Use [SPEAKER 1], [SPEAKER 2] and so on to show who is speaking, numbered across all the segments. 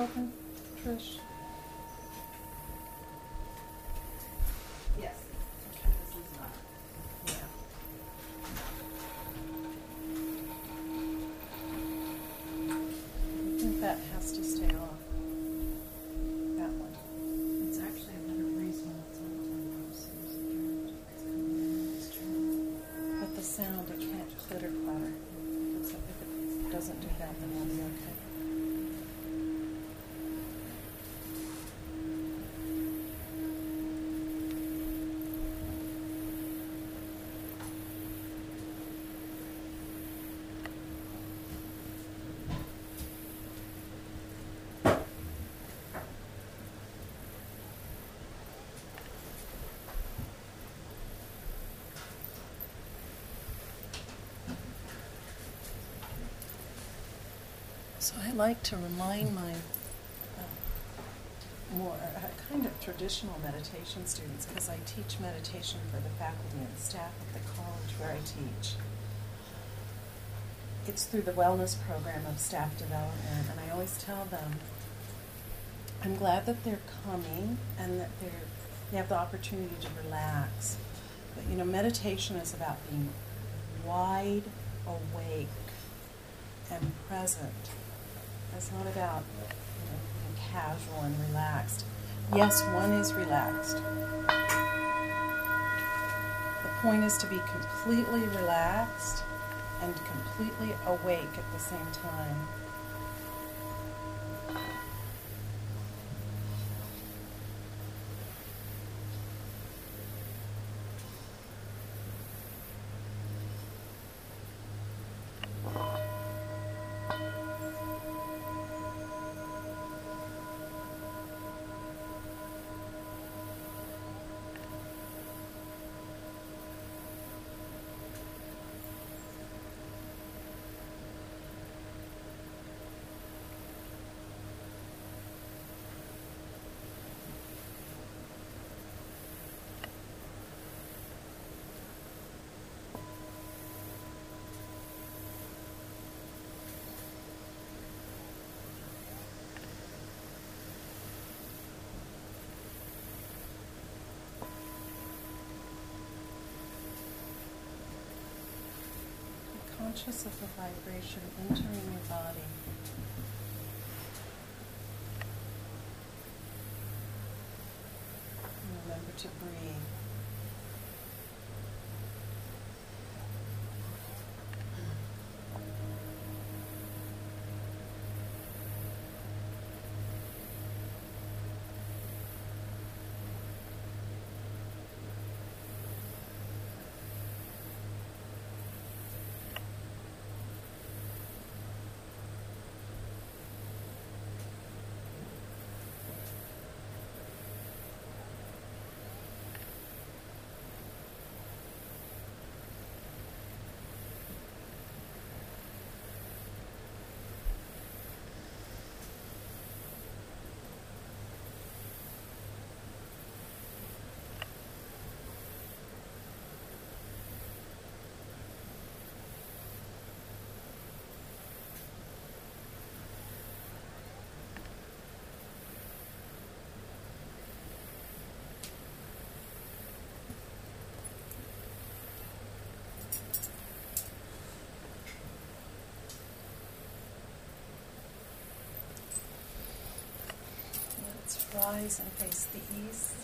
[SPEAKER 1] open, Trish?
[SPEAKER 2] Yes.
[SPEAKER 1] Okay.
[SPEAKER 2] This is not.
[SPEAKER 1] Yeah. I think that has to stay off. That one.
[SPEAKER 2] It's actually a better breeze when it's on the so there's a direct it's coming in this channel.
[SPEAKER 1] But the sound, it can't clitter clatter. If it doesn't do that, then we'll be okay. So I like to remind my more kind of traditional meditation students, because I teach meditation for the faculty and staff at the college where I teach. It's through the wellness program of staff development, and I always tell them, I'm glad that they're coming and that they have the opportunity to relax. But you know, meditation is about being wide awake and present. It's not about being casual and relaxed. Yes, one is relaxed. The point is to be completely relaxed and completely awake at the same time. Conscious of the vibration entering your body. And remember to breathe. Let's rise and face the east.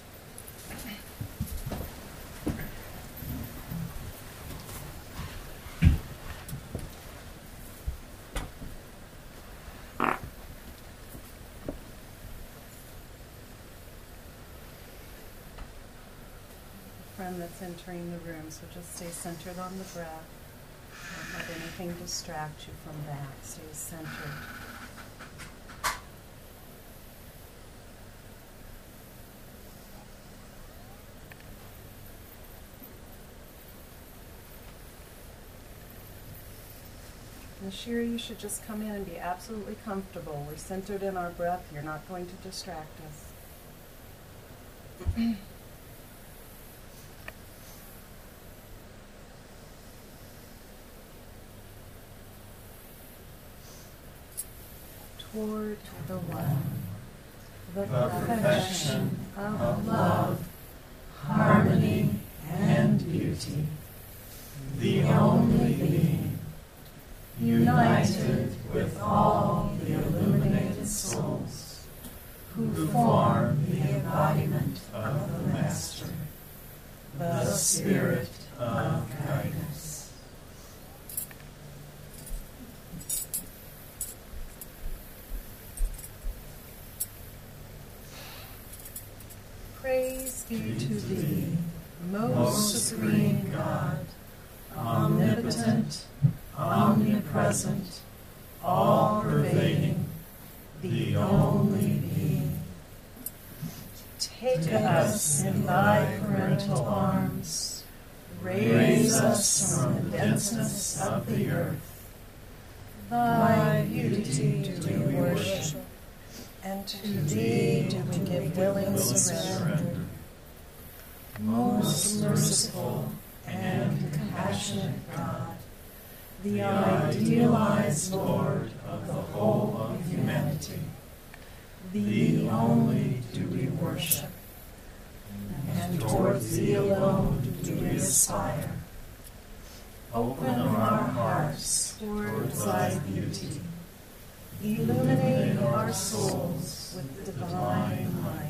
[SPEAKER 1] Friend that's entering the room, so just stay centered on the breath. Don't let anything distract you from that. Stay centered. Shira, you should just come in and be absolutely comfortable. We're centered in our breath. You're not going to distract us. toward the one, the
[SPEAKER 3] perfection of love, harmony, and beauty, the only being, united with all the illuminated souls who form the embodiment of the Master, the Spirit of guidance.
[SPEAKER 1] Praise be to thee,
[SPEAKER 3] Most supreme God, omnipotent, omnipresent, all-pervading, the only being.
[SPEAKER 1] Take
[SPEAKER 3] us in thy parental arms, raise us from the denseness of the earth. Thy beauty do we worship,
[SPEAKER 1] and to thee do we give willing surrender.
[SPEAKER 3] Most merciful and compassionate God, the idealized Lord of the whole of humanity, thee only do we worship, and towards thee alone do we aspire. Open our hearts towards thy beauty, illuminate our souls with divine light.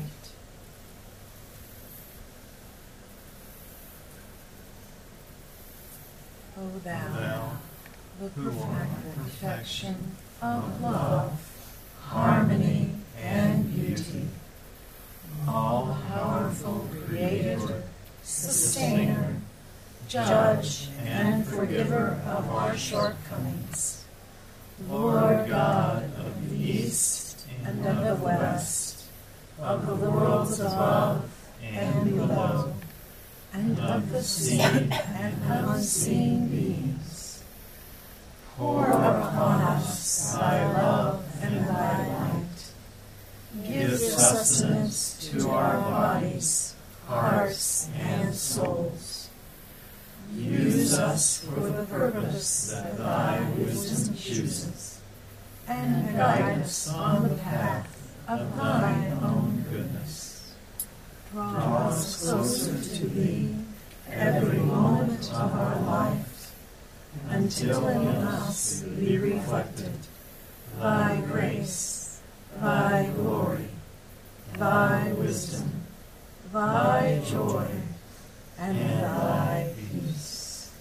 [SPEAKER 1] O thou,
[SPEAKER 3] Thou,
[SPEAKER 1] the
[SPEAKER 3] who art
[SPEAKER 1] perfection
[SPEAKER 3] of love, harmony, and beauty, all-powerful Creator, Sustainer, Judge, and Forgiver of our shortcomings, Lord God of the East and of the West, of the worlds above and below, and of the seen and unseen beings. Pour upon us thy love and thy light. Give sustenance to our bodies, hearts, and souls. Use us for the purpose that thy wisdom chooses, and guide us on the path of thine own goodness. Draw us closer to thee every moment of our life, until in us be reflected thy grace, thy glory, thy wisdom, thy joy, and thy peace.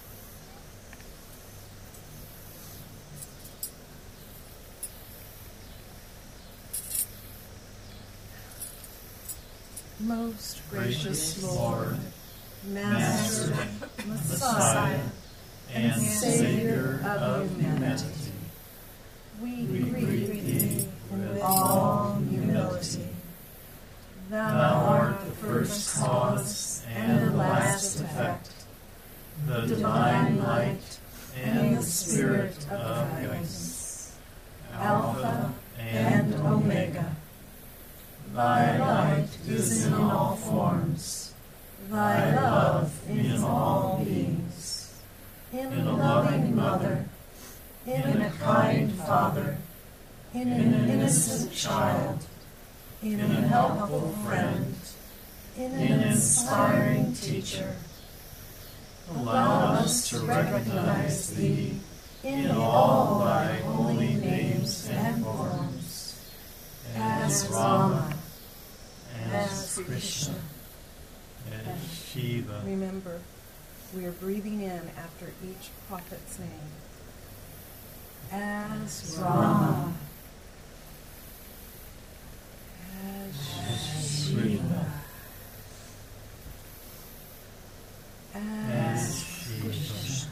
[SPEAKER 1] most
[SPEAKER 3] Gracious Lord,
[SPEAKER 1] Master,
[SPEAKER 3] Messiah, and Savior of humanity,
[SPEAKER 1] we
[SPEAKER 3] we greet thee with
[SPEAKER 1] all
[SPEAKER 3] all humility.
[SPEAKER 1] Thou
[SPEAKER 3] Thou art the first cause and the last effect, the divine light and the Spirit of guidance, Alpha and Omega. Thy light is in all forms, thy love in all beings, in a loving mother, in a kind father, in an innocent child, in a helpful friend, in an inspiring teacher. Allow us to recognize thee in all thy holy names and forms, as Rama, as Krishna, as Shiva.
[SPEAKER 1] Remember, we are breathing in after each prophet's name. As Rama, as Shiva, as Krishna.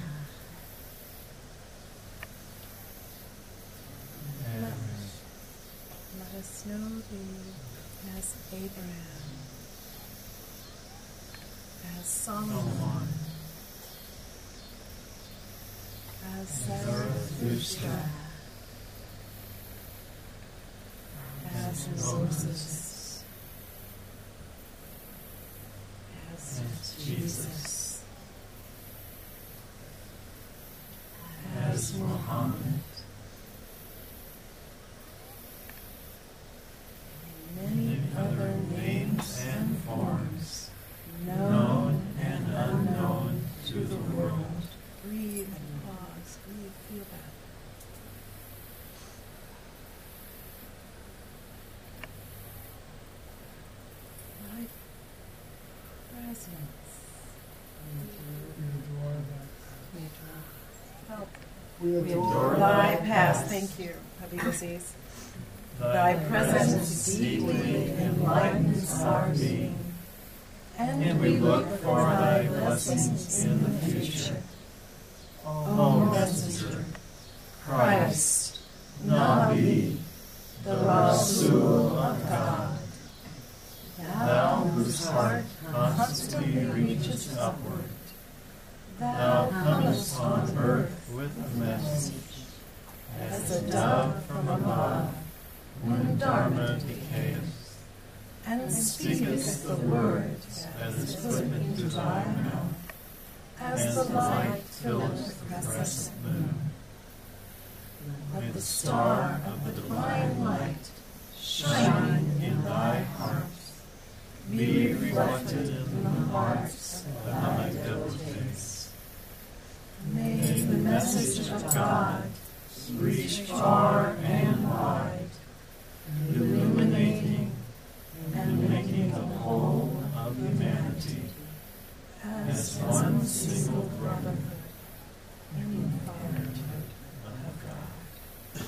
[SPEAKER 1] Let us know thee as Abraham, as Solomon, as Zarathustra, as Moses, as Jesus, as Muhammad,
[SPEAKER 3] the world.
[SPEAKER 1] Breathe and pause. Breathe, feel that. Life presence. Help.
[SPEAKER 3] We adore
[SPEAKER 1] Thy
[SPEAKER 3] thy
[SPEAKER 1] past.
[SPEAKER 3] past.
[SPEAKER 1] Thank you, Habib Aziz.
[SPEAKER 3] Thy presence deeply enlightens our being, and we look for thy blessings in the future. O Messenger, Christ, Nabi, the Rasul of God, thou whose heart constantly reaches upward, thou comest on earth with a message, as a dove from above, when Dharma decays,
[SPEAKER 1] And
[SPEAKER 3] speakest the word that is put into thy mouth, as the light filleth the crescent moon. Let the star of the divine light shining in thy heart be reflected in the hearts of thy devotees. May the message of God reach far and wide, illuminating and making the whole of humanity as one single brotherhood in the parenthood of God.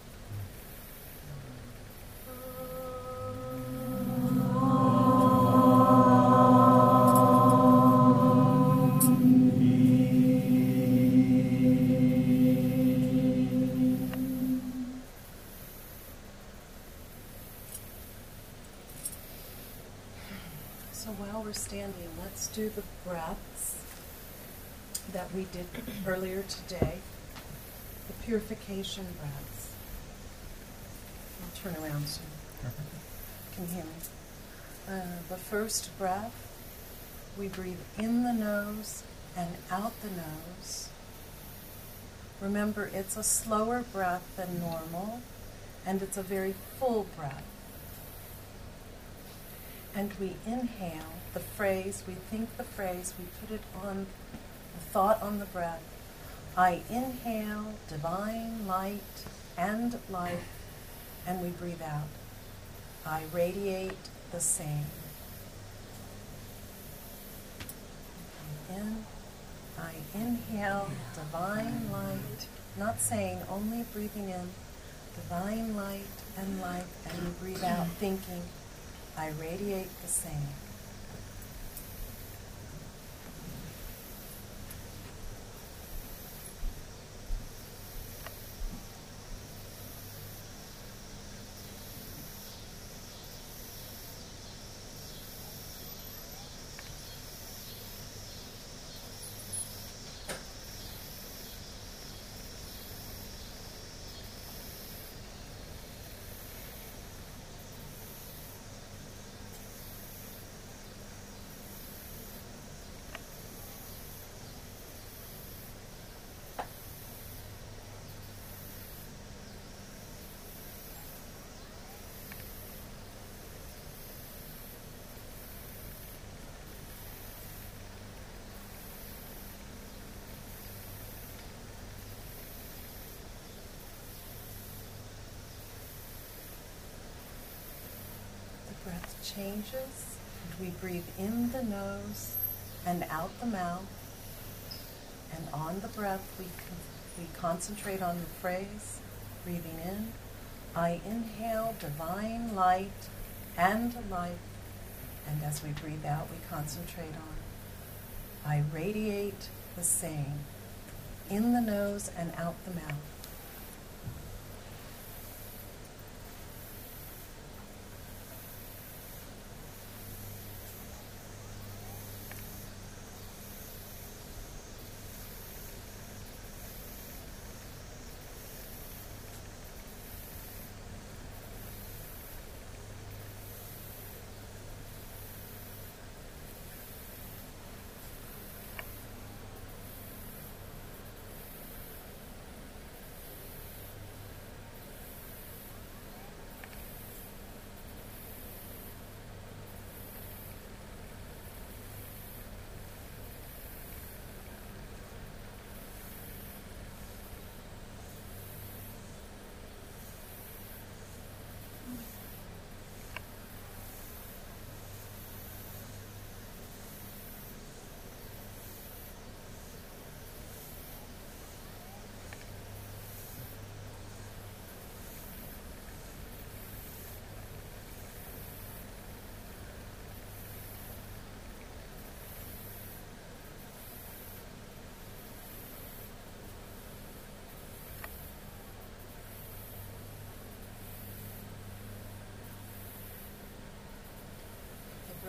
[SPEAKER 1] So while we're standing, let's do the breaths that we did earlier today, the purification breaths. I'll turn around so you can hear me. The first breath, we breathe in the nose and out the nose. Remember, it's a slower breath than normal, and it's a very full breath. And we inhale the phrase, we think the phrase, we put it on, the thought on the breath. I inhale divine light and life, and we breathe out. I radiate the same. In, I inhale divine light, not saying, only breathing in, divine light and life, and you breathe out thinking, I radiate the same. Breath changes, and we breathe in the nose and out the mouth. And on the breath, we concentrate on the phrase, breathing in, I inhale divine light and life. And as we breathe out, we concentrate on, I radiate the same, in the nose and out the mouth.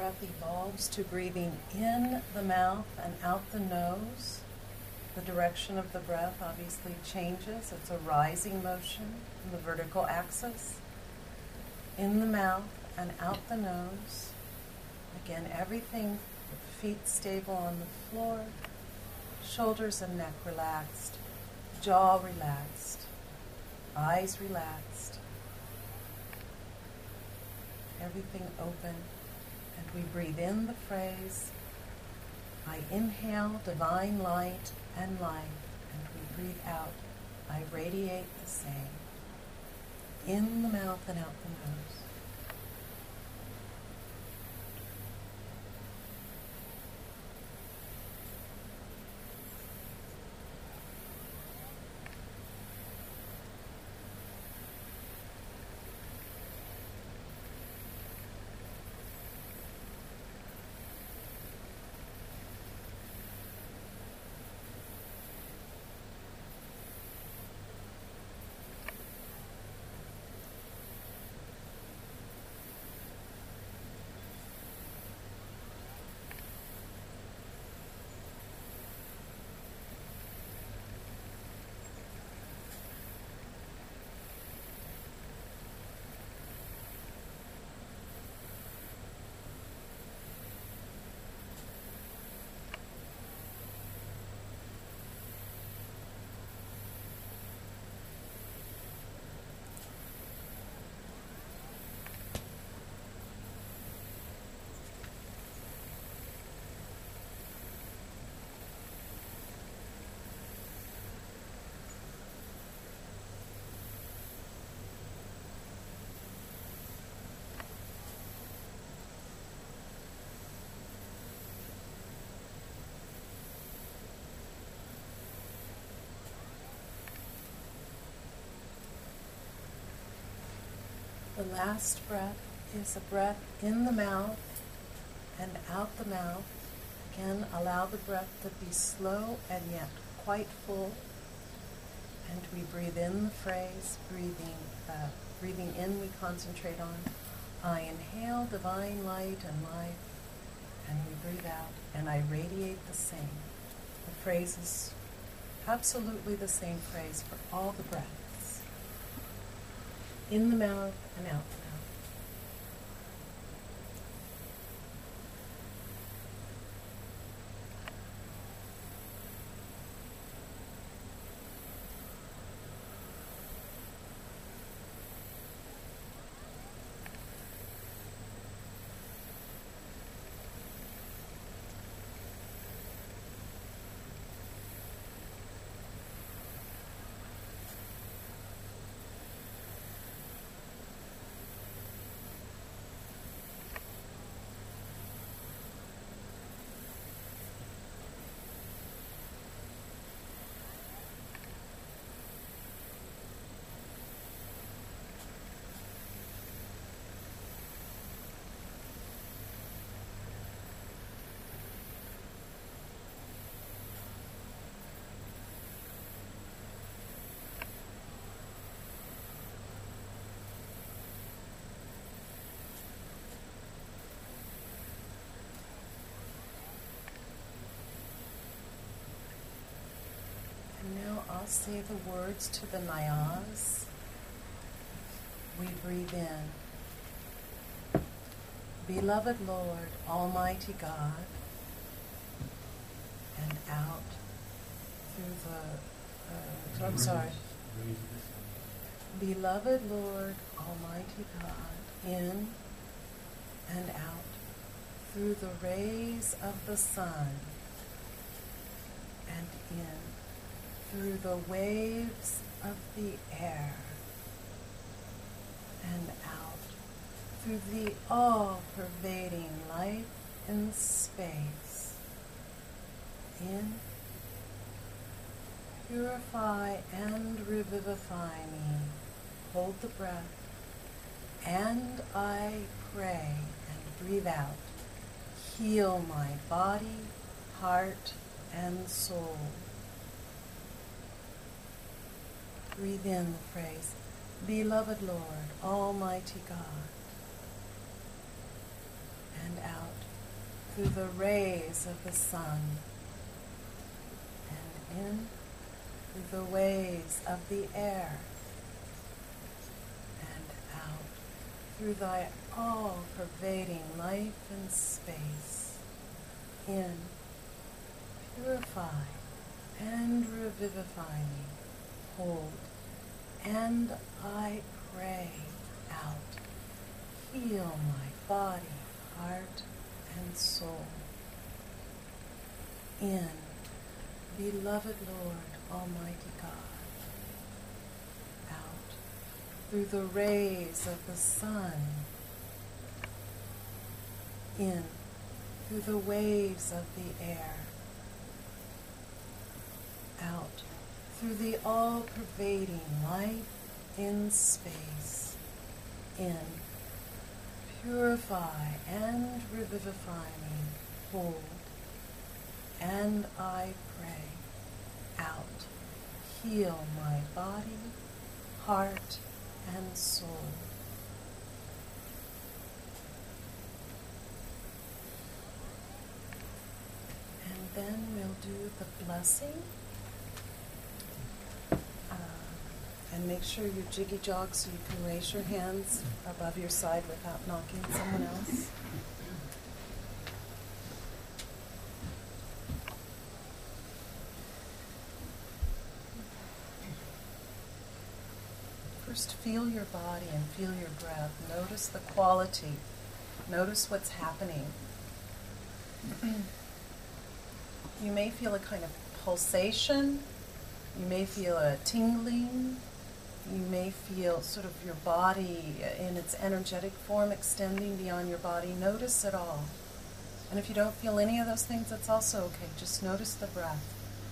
[SPEAKER 1] breath evolves to breathing in the mouth and out the nose, the direction of the breath obviously changes. It's a rising motion in the vertical axis. In the mouth and out the nose. Again, everything, feet stable on the floor, shoulders and neck relaxed, jaw relaxed, eyes relaxed, everything open. And we breathe in the phrase, I inhale divine light and life, and we breathe out, I radiate the same, in the mouth and out the nose. The last breath is a breath in the mouth and out the mouth. Again, allow the breath to be slow and yet quite full. And we breathe in the phrase, breathing in we concentrate on, I inhale divine light and life, and we breathe out, and I radiate the same. The phrase is absolutely the same phrase for all the breaths. In the mouth and out the mouth. I'll say the words to the Nyas. We breathe in. Beloved Lord, Almighty God, and out through Beloved Lord, Almighty God, in and out through the rays of the sun and in through the waves of the air and out through the all-pervading life in space. In, purify and revivify me. Hold the breath. And I pray and breathe out. Heal my body, heart, and soul. Breathe in the phrase, Beloved Lord, Almighty God. And out, through the rays of the sun, and in through the waves of the air, and out through thy all-pervading life and space. In, purify and revivify me. Hold, and I pray. Out, heal my body, heart, and soul. In, beloved Lord, Almighty God. Out, through the rays of the sun. In, through the waves of the air. Out, through the all-pervading life in space. In, purify and revivify me. Hold, and I pray. Out, heal my body, heart, and soul. And then we'll do the blessing. And make sure you jiggy jog so you can raise your hands above your side without knocking someone else. First, feel your body and feel your breath. Notice the quality. Notice what's happening. You may feel a kind of pulsation. You may feel a tingling. You may feel sort of your body in its energetic form extending beyond your body. Notice it all. And if you don't feel any of those things, that's also okay. Just notice the breath.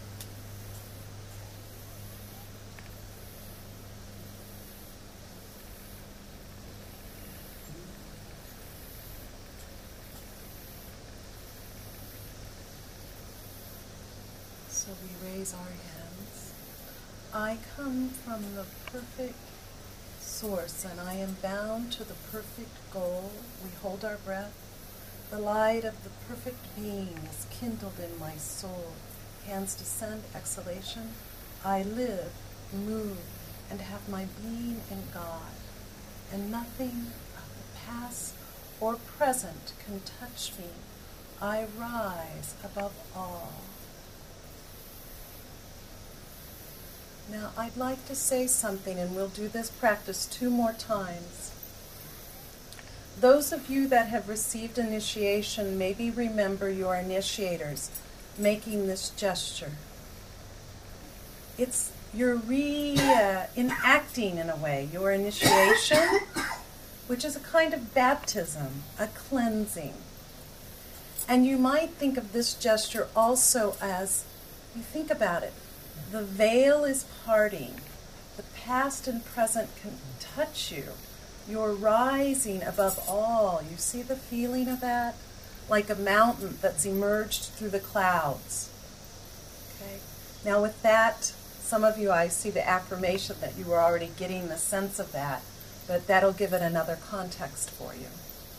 [SPEAKER 1] So we raise our hands. I come from the perfect source, and I am bound to the perfect goal. We hold our breath. The light of the perfect being is kindled in my soul. Hands descend, exhalation. I live, move, and have my being in God, and nothing of the past or present can touch me. I rise above all. Now, I'd like to say something, and we'll do this practice 2 more times. Those of you that have received initiation, maybe remember your initiators making this gesture. You're enacting, in a way, your initiation, which is a kind of baptism, a cleansing. And you might think of this gesture also as, you think about it, the veil is parting. The past and present can touch you. You're rising above all. You see the feeling of that? Like a mountain that's emerged through the clouds. Okay. Now with that, some of you, I see the affirmation that you were already getting the sense of that, but that'll give it another context for you.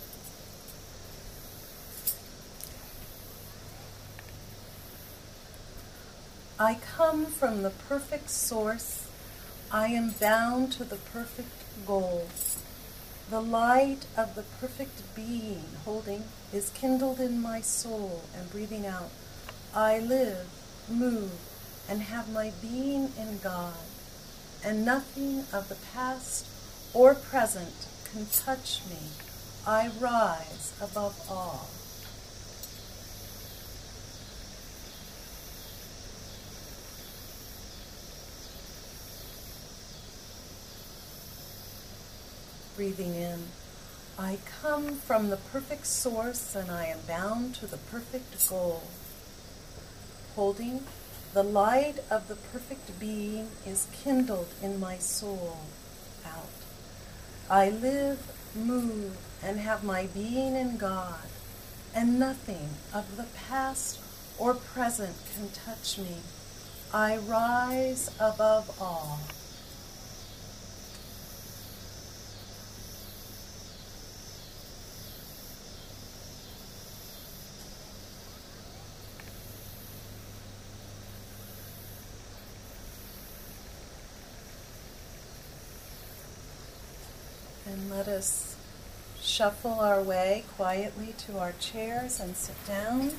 [SPEAKER 1] I come from the perfect source. I am bound to the perfect goal. The light of the perfect being, holding, is kindled in my soul, and breathing out. I live, move, and have my being in God, and nothing of the past or present can touch me. I rise above all. Breathing in, I come from the perfect source, and I am bound to the perfect goal. Holding, the light of the perfect being is kindled in my soul. Out. I live, move, and have my being in God, and nothing of the past or present can touch me. I rise above all. let us shuffle our way quietly to our chairs and sit down.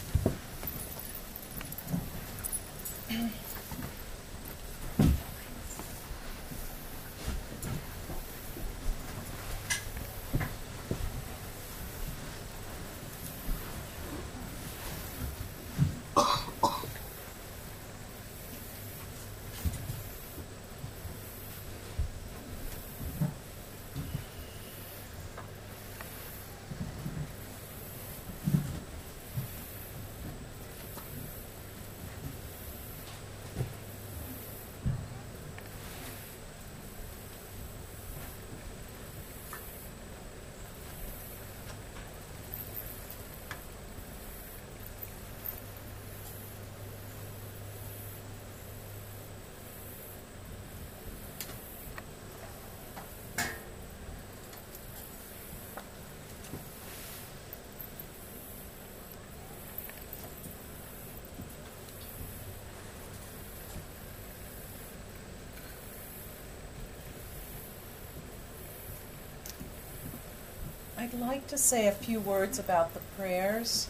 [SPEAKER 1] I'd like to say a few words about the prayers.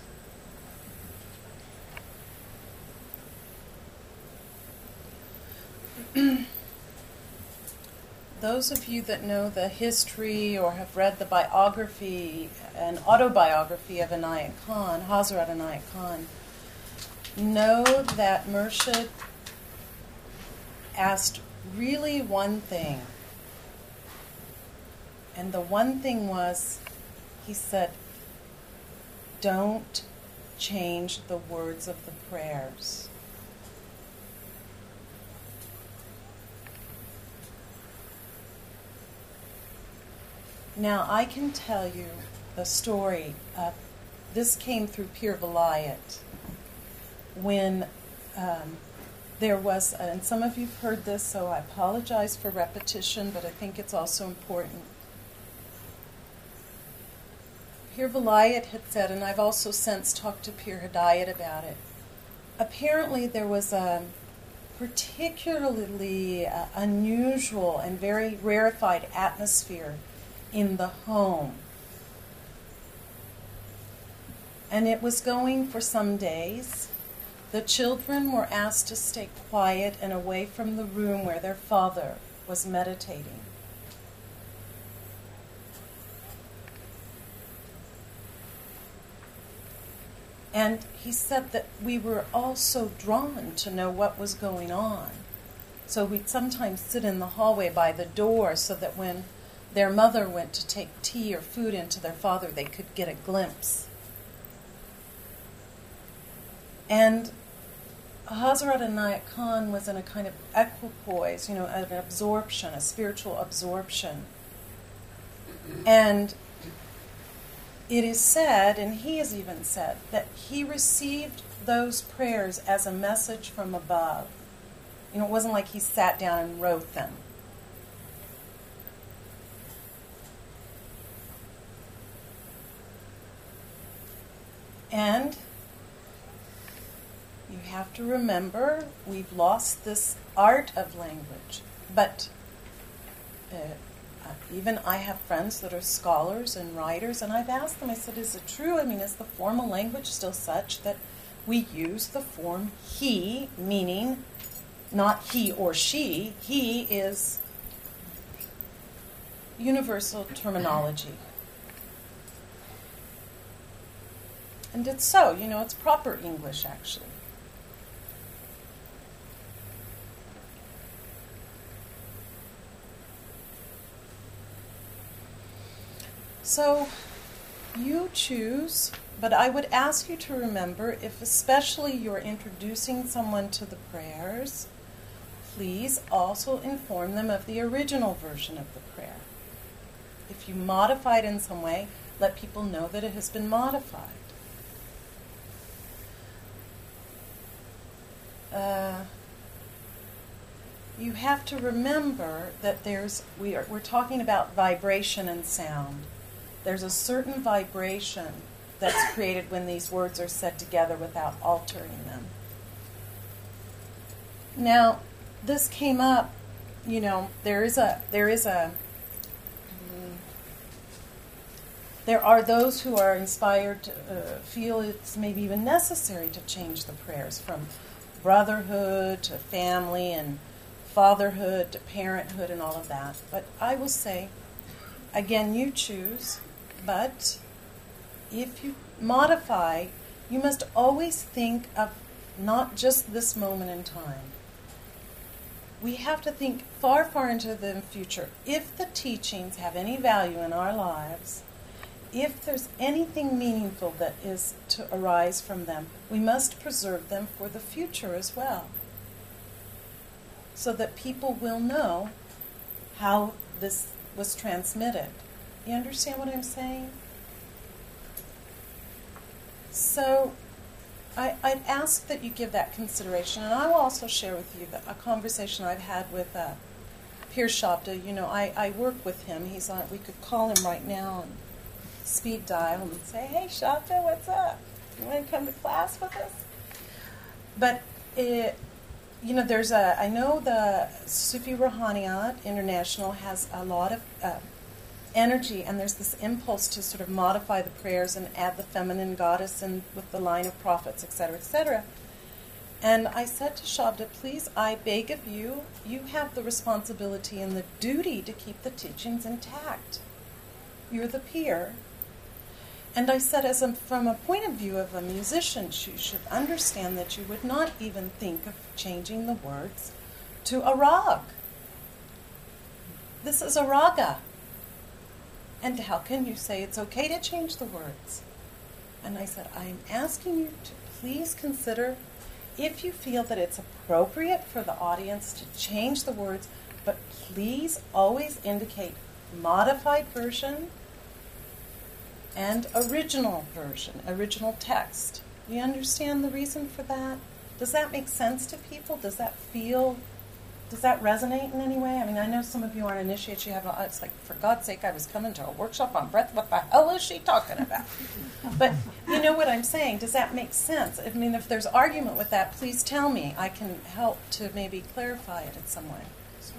[SPEAKER 1] Those of you that know the history or have read the biography and autobiography of Inayat Khan, Hazrat Inayat Khan, know that Murshid asked really one thing. And the one thing was, he said, don't change the words of the prayers. Now, I can tell you a story. This came through Pir Vilayat. When there was, and some of you've heard this, so I apologize for repetition, but I think it's also important. Pir Vilayat had said, and I've also since talked to Pir Hidayat about it, apparently there was a particularly unusual and very rarefied atmosphere in the home. And it was going for some days. The children were asked to stay quiet and away from the room where their father was meditating. And he said that we were all so drawn to know what was going on. So we'd sometimes sit in the hallway by the door so that when their mother went to take tea or food into their father, they could get a glimpse. And Hazrat Inayat Khan was in a kind of equipoise, an absorption, a spiritual absorption. And it is said, and he has even said, that he received those prayers as a message from above. It wasn't like he sat down and wrote them. And you have to remember, we've lost this art of language. But even I have friends that are scholars and writers, and I've asked them, I said, is it true? Is the formal language still such that we use the form he, meaning not he or she? He is universal terminology. And it's so, it's proper English, actually. So, you choose, but I would ask you to remember, if especially you're introducing someone to the prayers, please also inform them of the original version of the prayer. If you modify it in some way, let people know that it has been modified. You have to remember that we're talking about vibration and sound. There's a certain vibration that's created when these words are said together without altering them. Now, this came up, there is a There are those who are inspired to feel it's maybe even necessary to change the prayers from brotherhood to family and fatherhood to parenthood and all of that. But I will say, again, you choose, but if you modify, you must always think of not just this moment in time. We have to think far, far into the future. If the teachings have any value in our lives, if there's anything meaningful that is to arise from them, we must preserve them for the future as well, so that people will know how this was transmitted. You understand what I'm saying? So I'd ask that you give that consideration, and I will also share with you a conversation I've had with Piers Shabda. You know, I work with him. He's on. We could call him right now and speed dial and say, "Hey, Shabda, what's up? You want to come to class with us?" But you know, I know the Sufi Rouhaniyat International has a lot of energy, and there's this impulse to sort of modify the prayers and add the feminine goddess and with the line of prophets, etc., etc. And I said to Shabda, please, I beg of you, you have the responsibility and the duty to keep the teachings intact. You're the peer. And I said, from a point of view of a musician, you should understand that you would not even think of changing the words to a rag. This is a raga. And how can you say it's okay to change the words? And I said, I'm asking you to please consider if you feel that it's appropriate for the audience to change the words, but please always indicate modified version and original version, original text. You understand the reason for that? Does that make sense to people? Does that resonate in any way? I mean, I know some of you aren't initiated. It's like, for God's sake, I was coming to a workshop on breath. What the hell is she talking about? But you know what I'm saying. Does that make sense? I mean, if there's argument with that, please tell me. I can help to maybe clarify it in some way.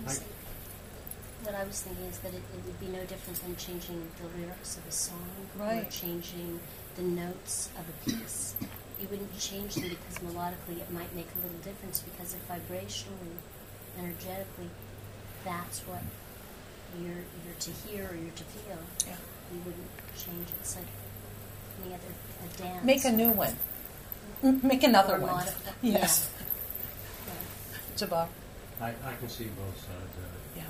[SPEAKER 4] What I was thinking is that it would be no different than changing the lyrics of a song
[SPEAKER 1] right.
[SPEAKER 4] or changing the notes of a piece. You wouldn't change them because melodically it might make a little difference, because if vibrationally, energetically, that's what you're to hear or you're to feel.
[SPEAKER 1] Yeah.
[SPEAKER 4] You wouldn't change it. It's like any other a dance.
[SPEAKER 1] Make a new one. Make another one. Yes.
[SPEAKER 4] Yeah.
[SPEAKER 1] Jabbar.
[SPEAKER 5] I can see both sides of it.
[SPEAKER 1] Yeah.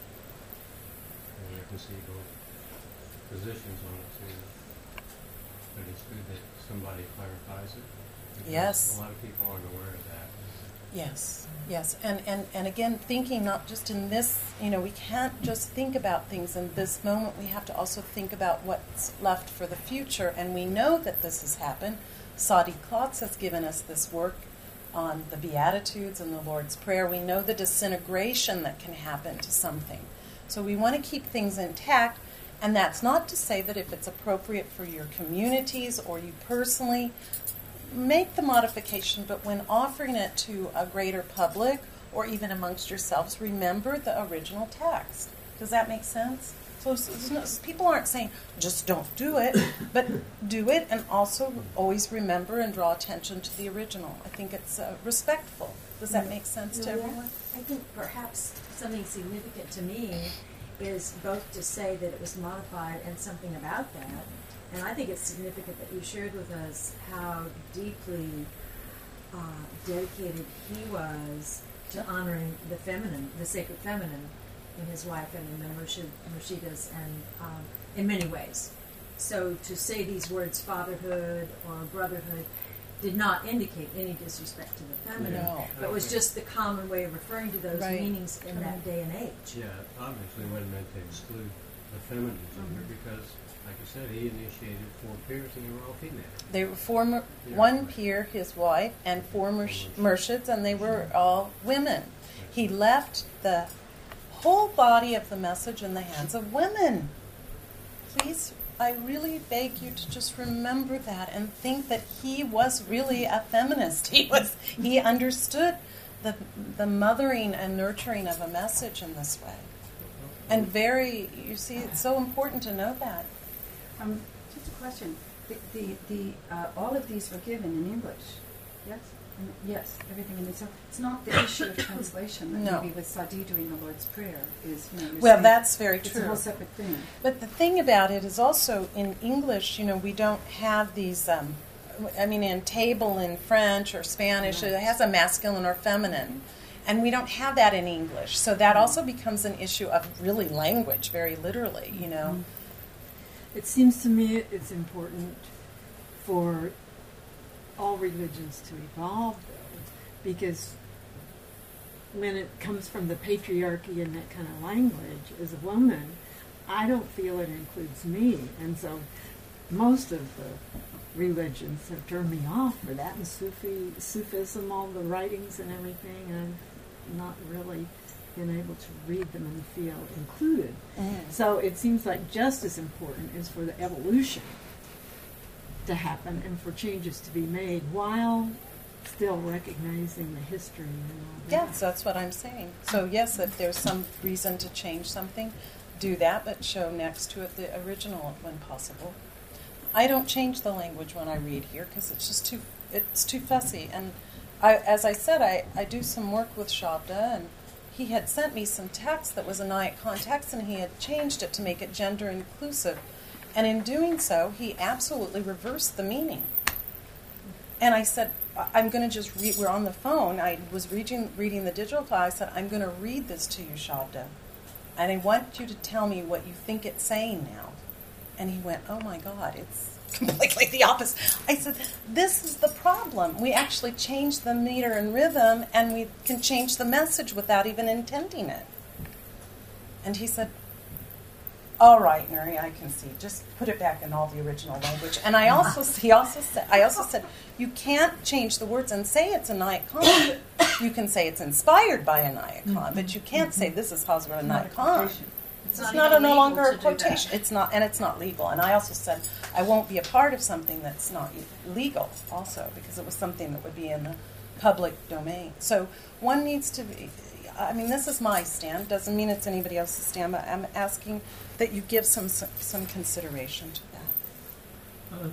[SPEAKER 5] And I can see both positions on it too. But it's good that somebody clarifies it.
[SPEAKER 1] Yes.
[SPEAKER 5] A lot of people aren't aware of that.
[SPEAKER 1] Yes, yes. And again, thinking not just in this, we can't just think about things in this moment. We have to also think about what's left for the future. And we know that this has happened. Sadi Klotz has given us this work on the Beatitudes and the Lord's Prayer. We know the disintegration that can happen to something. So we want to keep things intact. And that's not to say that if it's appropriate for your communities or you personally, make the modification, but when offering it to a greater public or even amongst yourselves, remember the original text. Does that make sense? So people aren't saying, just don't do it, but do it and also always remember and draw attention to the original. I think it's respectful. Does that make sense to everyone?
[SPEAKER 2] I think perhaps something significant to me is both to say that it was modified and something about that. And I think it's significant that you shared with us how deeply dedicated he was to honoring the feminine, the sacred feminine in his wife and in the Murshidas, and in many ways. So to say these words, fatherhood or brotherhood, did not indicate any disrespect to the feminine, but was just the common way of referring to those meanings in that day and age.
[SPEAKER 5] Yeah, obviously wasn't meant to exclude the feminine gender because, like you said, he initiated 4 peers and they were all female.
[SPEAKER 1] They were one peer, his wife, and 4 murshids, and they were all women. He left the whole body of the message in the hands of women. Please, I really beg you to just remember that and think that he was really a feminist. He understood the mothering and nurturing of a message in this way. And you see, it's so important to know that.
[SPEAKER 6] Just a question. All of these were given in English, yes? Yes, everything in this. So it's not the issue of translation that
[SPEAKER 1] No.
[SPEAKER 6] maybe with Sadi doing the Lord's Prayer is, you're
[SPEAKER 1] Well,
[SPEAKER 6] saying
[SPEAKER 1] that's very
[SPEAKER 6] it's a
[SPEAKER 1] true.
[SPEAKER 6] whole separate thing.
[SPEAKER 1] But the thing about it is also in English, we don't have these, in table in French or Spanish, it has a masculine or feminine. And we don't have that in English. So that also becomes an issue of really language, very literally,
[SPEAKER 3] It seems to me it's important for all religions to evolve, though, because when it comes from the patriarchy and that kind of language, as a woman, I don't feel it includes me. And so most of the religions have turned me off for that, and Sufism, all the writings and everything, and I've not really been able to read them and feel included. So it seems like just as important is for the evolution to happen and for changes to be made while still recognizing the history and all that.
[SPEAKER 1] Yes, that's what I'm saying. So yes, if there's some reason to change something, do that, but show next to it the original when possible. I don't change the language when I read here because it's just too fussy. And as I said, I do some work with Shabda, and he had sent me some text that was a Nayak text, and he had changed it to make it gender inclusive. And in doing so, he absolutely reversed the meaning. And I said, I'm going to just read, we're on the phone, I was reading the digital file, I said, I'm going to read this to you, Shabda. And I want you to tell me what you think it's saying now. And he went, oh my God, it's completely the opposite. I said, this is the problem. We actually change the meter and rhythm, and we can change the message without even intending it. And he said, all right, Nuri, I can see. Just put it back in all the original language. And I also said, you can't change the words and say it's a Nayak Khan. You can say it's inspired by a Nayak Khan, but you can't say this is Hazrat Nayak Khan. It's not no longer a quotation. It's not, and it's not legal. And I also said I won't be a part of something that's not legal, also, because it was something that would be in the public domain. So one needs to be. I mean, this is my stand. Doesn't mean it's anybody else's stand. But I'm asking that you give some consideration to that.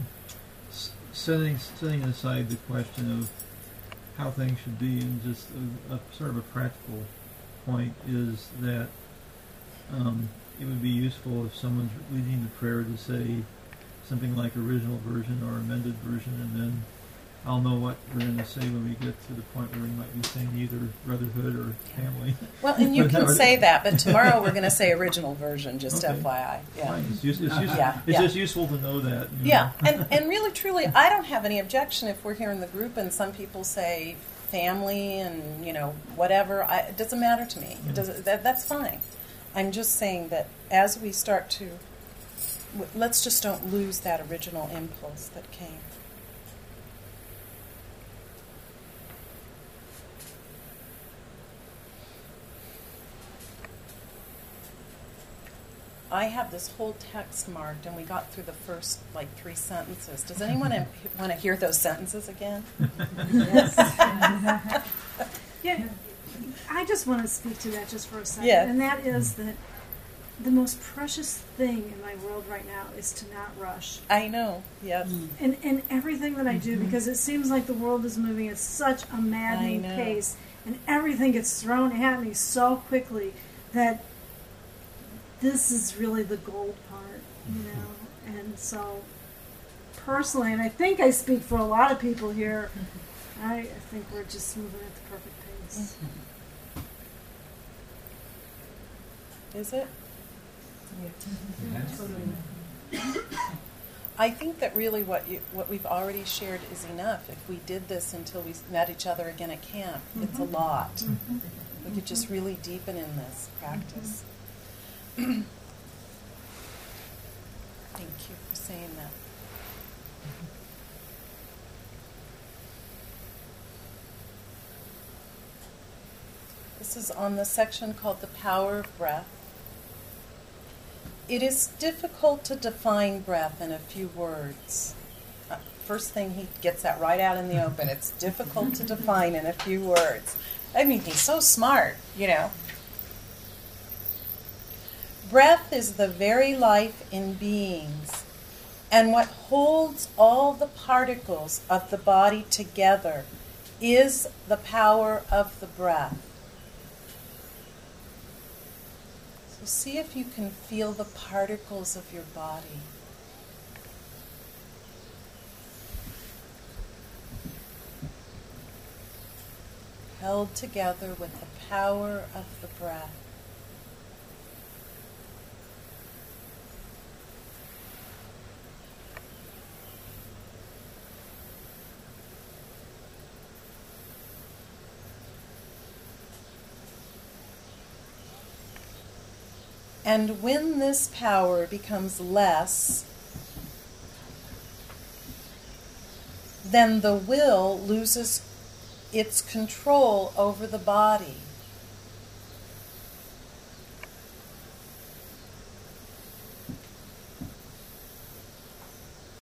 [SPEAKER 7] Setting aside the question of how things should be, and just a sort of a practical point is that it would be useful if someone's leading the prayer to say something like original version or amended version, and then I'll know what we're going to say when we get to the point where we might be saying either brotherhood or family.
[SPEAKER 1] Well, and you can say that, but tomorrow we're going to say original version, just
[SPEAKER 7] okay.
[SPEAKER 1] FYI. Yeah.
[SPEAKER 7] Fine. It's just useful to know that.
[SPEAKER 1] Yeah, and really, truly, I don't have any objection if we're here in the group and some people say family and, whatever. It doesn't matter to me. That's fine. I'm just saying that as we start to, let's just don't lose that original impulse that came. I have this whole text marked, and we got through the first, 3 sentences. Does anyone want to hear those sentences again?
[SPEAKER 8] Yes. Yeah, I just want to speak to that just for a second.
[SPEAKER 1] Yeah.
[SPEAKER 8] And that is that the most precious thing in my world right now is to not rush.
[SPEAKER 1] I know, yes.
[SPEAKER 8] In everything that I do, because it seems like the world is moving at such a maddening
[SPEAKER 1] I know.
[SPEAKER 8] pace, and everything gets thrown at me so quickly that this is really the gold part, And so, personally, and I think I speak for a lot of people here, I think we're just moving at the perfect pace.
[SPEAKER 1] Is it?
[SPEAKER 2] Totally.
[SPEAKER 1] I think that really what we've already shared is enough. If we did this until we met each other again at camp, it's a lot. We could just really deepen in this practice. Thank you for saying that. This is on the section called The Power of Breath. It is difficult to define breath in a few words. First thing, he gets that right out in the open. It's difficult to define in a few words. I mean, he's so smart, Breath is the very life in beings, And what holds all the particles of the body together is the power of the breath. So see if you can feel the particles of your body. Held together with the power of the breath. And when this power becomes less, then the will loses its control over the body.